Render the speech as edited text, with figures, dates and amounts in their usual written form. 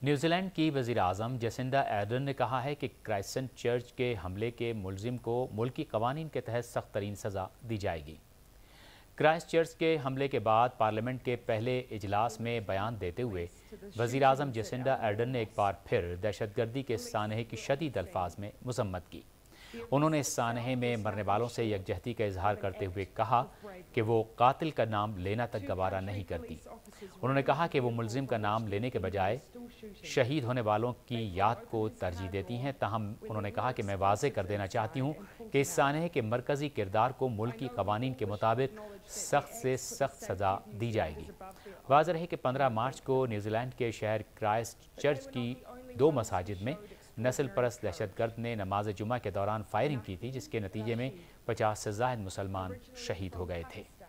New Zealand کی وزیر اعظم Jacinta آرڈرن نے کہا ہے کہ کرائسٹ چرچ کے حملے کے ملزم کو ملکی قوانین کے تحت سخت ترین سزا دی جائے گی۔ کرائسٹ چرچ کے حملے کے بعد پارلیمنٹ کے پہلے اجلاس میں بیان دیتے ہوئے وزیر اعظم جیسنڈا آرڈرن نے ایک بار پھر دہشت گردی کے سانحے کی شدید الفاظ میں مذمت کی۔ انہوں نے اس سانحے میں مرنے والوں سے یکجہتی کا اظہار کرتے ہوئے کہا کہ وہ قاتل کا نام لینا تک گوارا نہیں کرتی۔ انہوں نے کہا کہ وہ ملزم کا نام لینے کے بجائے شہید ہونے والوں کی یاد کو ترجیح دیتی ہیں، تاہم انہوں نے کہا کہ میں واضح کر دینا چاہتی ہوں کہ اس سانحے کے مرکزی کردار کو ملکی قوانین کے مطابق سخت سے سخت سزا دی جائے گی۔ واضح رہے کہ 15 مارچ کو نیوزی لینڈ کے شہر کرائسٹ چرچ کی 2 مساجد میں نسل پرست دہشت گرد نے نماز جمعہ کے دوران فائرنگ کی تھی، جس کے نتیجے میں 50 سے زائد مسلمان شہید ہو گئے تھے۔